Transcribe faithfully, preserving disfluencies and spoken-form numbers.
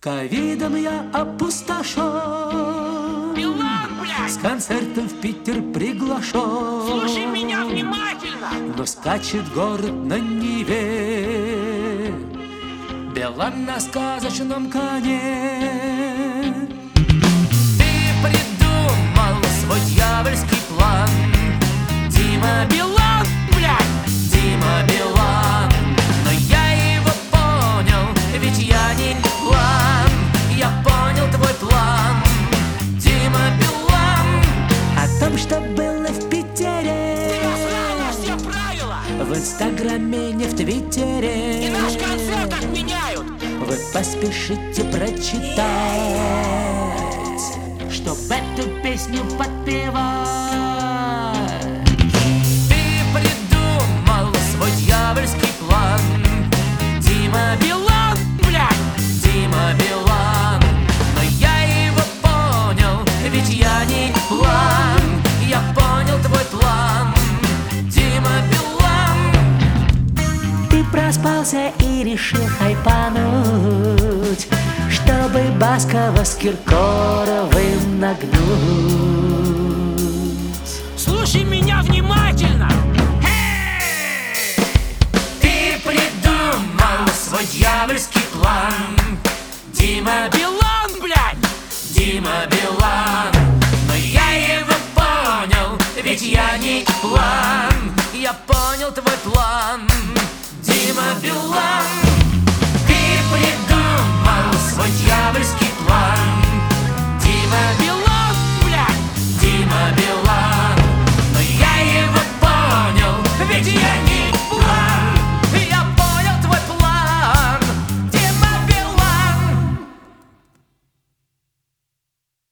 Ковидом я опустошен, Билан, блядь! с концертом в Питер приглашен. Слушай меня внимательно! Но скачет город на Неве Билан на сказочном коне. Ты придумал свой дьявольский план, Дима Билан, Блядь! Дима Билан. Но я его понял, ведь я не план. Я понял твой план, Дима Билан. О том, что было в Питере, Ты насрал на все правила! в Инстаграме, не в Твиттере. И наш концерт отменяют! Вы поспешите прочитать, чтоб эту песню подпевать. Ты придумал свой дьявольский план, Дима Билан, Блядь! Дима Билан. Но я его понял, ведь я не план. Я понял твой план, Дима Билан. Ты проспался и решил хайпануть, чтобы Баскова с Киркоровым нагнуть. Слушай меня внимательно! Ты придумал свой дьявольский план,